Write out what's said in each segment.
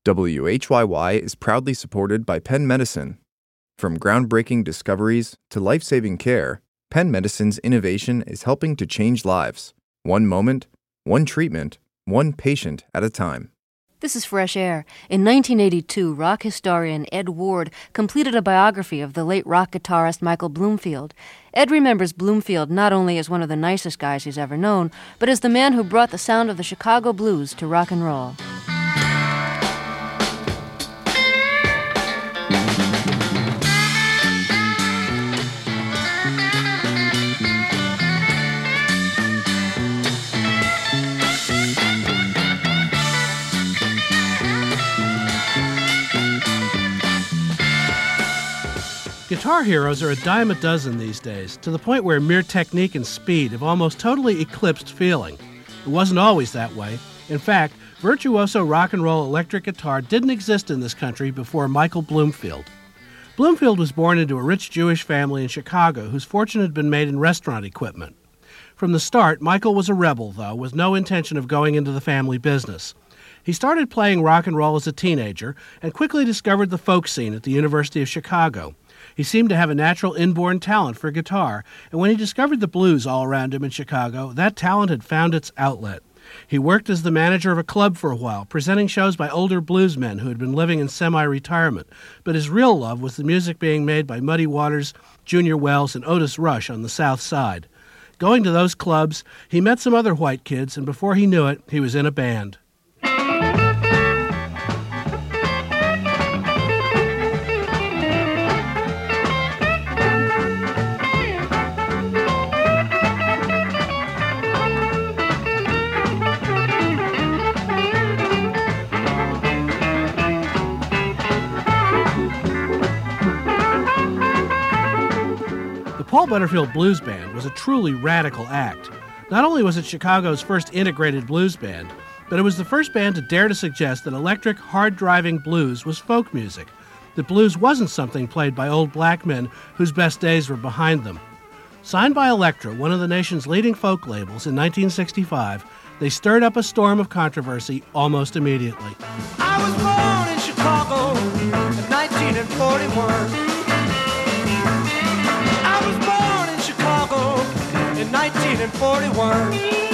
WHYY is proudly supported by Penn Medicine. From groundbreaking discoveries to life-saving care, Penn Medicine's innovation is helping to change lives. One moment, one treatment, one patient at a time. This is Fresh Air. In 1982, rock historian Ed Ward completed a biography of the late rock guitarist Michael Bloomfield. Ed remembers Bloomfield not only as one of the nicest guys he's ever known, but as the man who brought the sound of the Chicago blues to rock and roll. Guitar heroes are a dime a dozen these days, to the point where mere technique and speed have almost totally eclipsed feeling. It wasn't always that way. In fact, virtuoso rock and roll electric guitar didn't exist in this country before Michael Bloomfield. Bloomfield was born into a rich Jewish family in Chicago whose fortune had been made in restaurant equipment. From the start, Michael was a rebel, though, with no intention of going into the family business. He started playing rock and roll as a teenager and quickly discovered the folk scene at the University of Chicago. He seemed to have a natural inborn talent for guitar, and when he discovered the blues all around him in Chicago, that talent had found its outlet. He worked as the manager of a club for a while, presenting shows by older bluesmen who had been living in semi-retirement, but his real love was the music being made by Muddy Waters, Junior Wells, and Otis Rush on the South Side. Going to those clubs, he met some other white kids, and before he knew it, he was in a band. Paul Butterfield Blues Band was a truly radical act. Not only was it Chicago's first integrated blues band, but it was the first band to dare to suggest that electric, hard-driving blues was folk music, that blues wasn't something played by old black men whose best days were behind them. Signed by Elektra, one of the nation's leading folk labels, in 1965, they stirred up a storm of controversy almost immediately. I was born in Chicago in 1941. In 1941.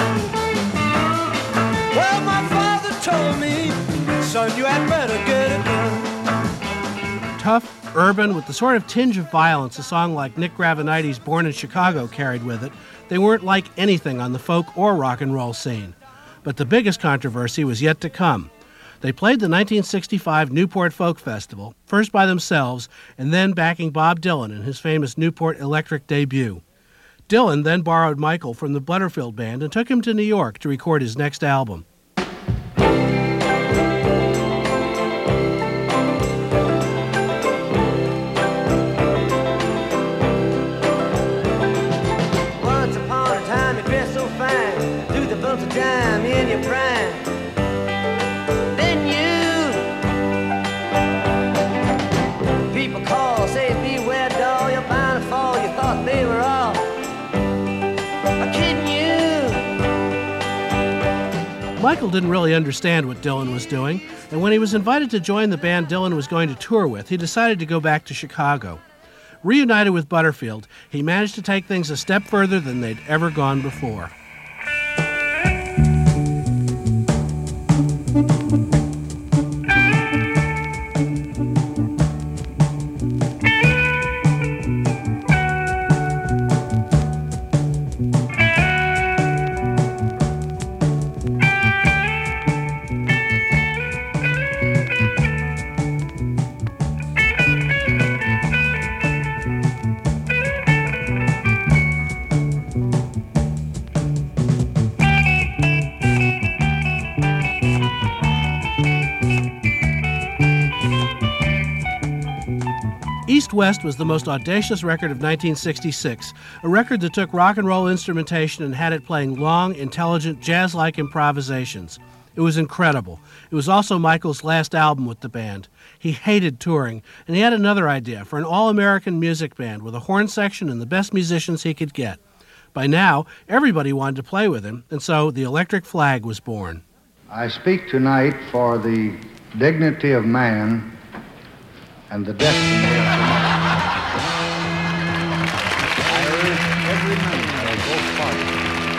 Well, my father told me, son, you had better get it done. Tough, urban, with the sort of tinge of violence a song like Nick Gravenites' Born in Chicago carried with it, they weren't like anything on the folk or rock and roll scene. But the biggest controversy was yet to come. They played the 1965 Newport Folk Festival, first by themselves, and then backing Bob Dylan in his famous Newport Electric debut. Dylan then borrowed Michael from the Butterfield Band and took him to New York to record his next album. Once upon a time you dressed so fine, threw the bumps of dime in your prime. Then you, people call, say beware doll, you're bound to fall, you thought they were all kidding you. Michael didn't really understand what Dylan was doing, and when he was invited to join the band Dylan was going to tour with, he decided to go back to Chicago. Reunited with Butterfield, he managed to take things a step further than they'd ever gone before. East West was the most audacious record of 1966, a record that took rock and roll instrumentation and had it playing long, intelligent, jazz-like improvisations. It was incredible. It was also Michael's last album with the band. He hated touring, and he had another idea for an all-American music band with a horn section and the best musicians he could get. By now, everybody wanted to play with him, and so the Electric Flag was born. I speak tonight for the dignity of man and the destiny of tomorrow. I urge every member of both parties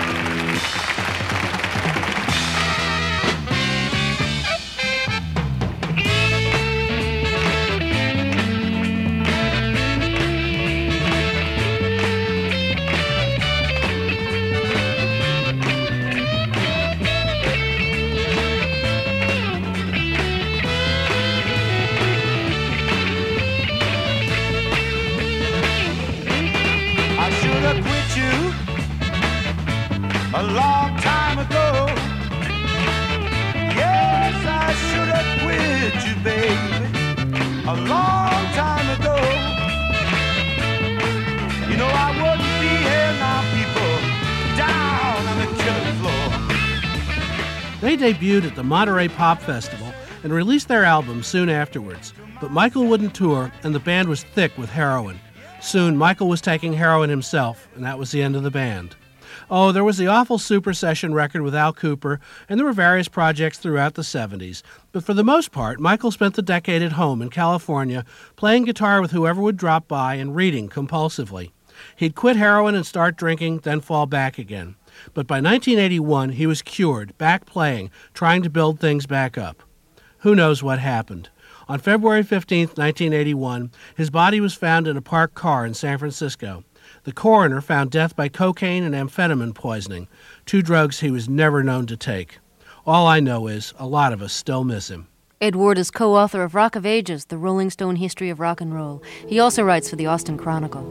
a long time ago. Yes, I should have quit you, baby, a long time ago. You know I wouldn't be here now, people, down on the killing floor. They debuted at the Monterey Pop Festival and released their album soon afterwards, but Michael wouldn't tour and the band was thick with heroin. Soon, Michael was taking heroin himself, and that was the end of the band. Oh, there was the awful Super Session record with Al Kooper, and there were various projects throughout the 70s. But for the most part, Michael spent the decade at home in California, playing guitar with whoever would drop by and reading compulsively. He'd quit heroin and start drinking, then fall back again. But by 1981, he was cured, back playing, trying to build things back up. Who knows what happened? On February 15, 1981, his body was found in a parked car in San Francisco. The coroner found death by cocaine and amphetamine poisoning, two drugs he was never known to take. All I know is a lot of us still miss him. Ed Ward is co-author of Rock of Ages, The Rolling Stone History of Rock and Roll. He also writes for the Austin Chronicle.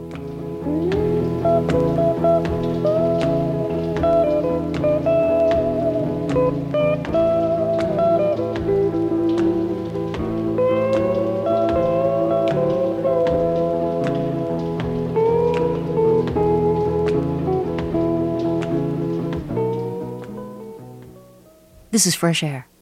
This is Fresh Air.